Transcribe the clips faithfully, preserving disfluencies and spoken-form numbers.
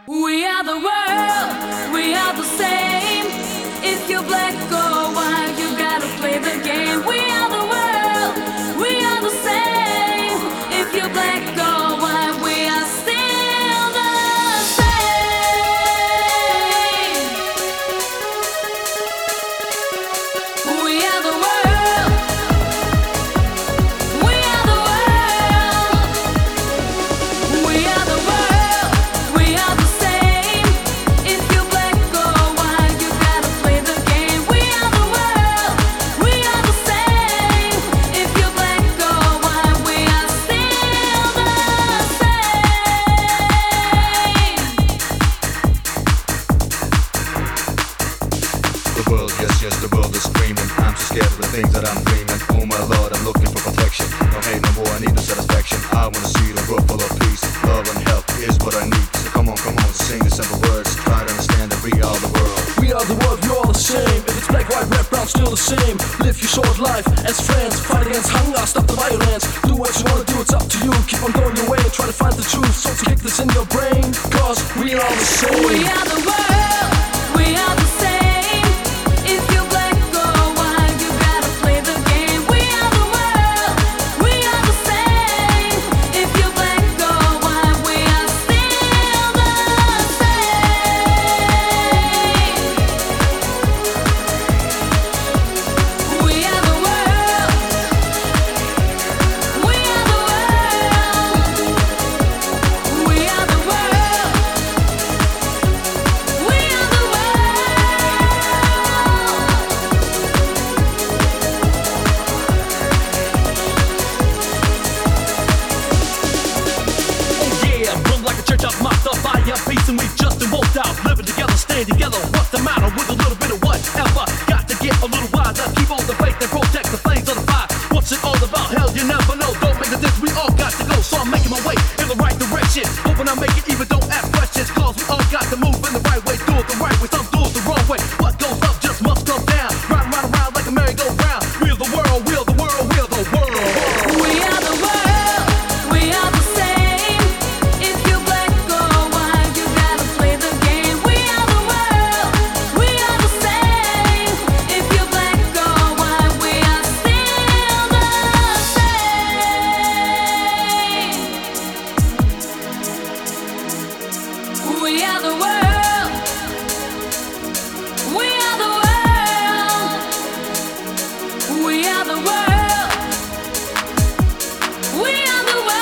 We are the world, we are the same. If you're black or white, you gotta play the game. We are the world, we are the same. If you're black or white, we are still the same. We are the world, we are the world. We are the world, we are the same. If you're black or white, you gotta play the game. We are the world, we are the same. If you're black or white, we are still the same. The world, yes, yes, the world is screaming. I'm so scared of the things that I'm dreaming. Oh my Lord, I'm looking for protection. No hate, no more, I need no satisfaction. I wanna see the world full of peace. Love and help is what I need. So come on, come on, sing the simple words. Try to understand that we are the world. We are the world, we all the same. If it's black, white, red, brown, still the same. Live your short life as friends. Fight against hunger, stop the violence. Do what you wanna do, it's up to you. Keep on going your way and try to find the truth. So to kick this in your brain, cause we are the same. We are the world, we are the same. If you're black or white, you gotta play the game. We are the world, we are the same. If you're black or white, we are still the same. We are the world, we are the world. We are the world, we are the Oh yeah, run like a church out, mocked up by your peace, and we just walked out, living together, staying together. What's the matter with a little bit of whatever? Got to get a little wiser, keep on the faith and protect the flames of the fire. What's it all about? Hell, you never know. Don't make a difference, we all got to go. So I'm making my way in the right direction, hoping I make it even. Don't ask questions, cause we all got to move in the right way. Do it the right way, some do it the wrong way. What goes up just must come down. Round, round, around like a merry-go-round. We're the world, we're the world, we're the world. We are the world, we are the same. If you're black or white, you gotta play the game. We are the world, we are the same. If you're black or white, we are still the same. We are the world, we are the world. We are the world, we are the world.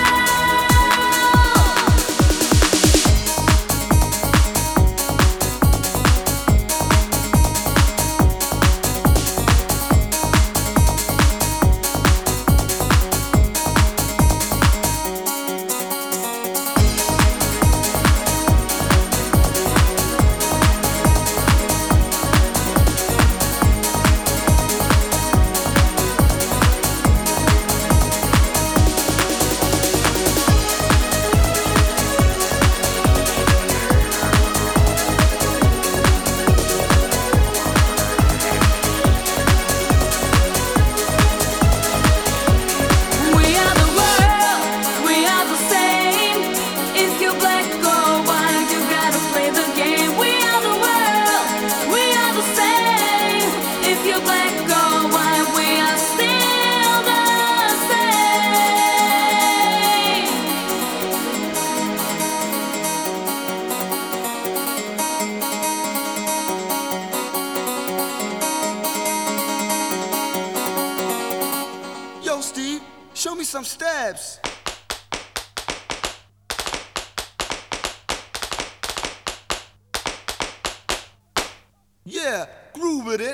We are the world, we are the same. If you're black or white, you gotta play the game. We are the world, we are the same. If you're black or white, we are still the same. Yo, Steve, show me some steps. Yeah, groove with it.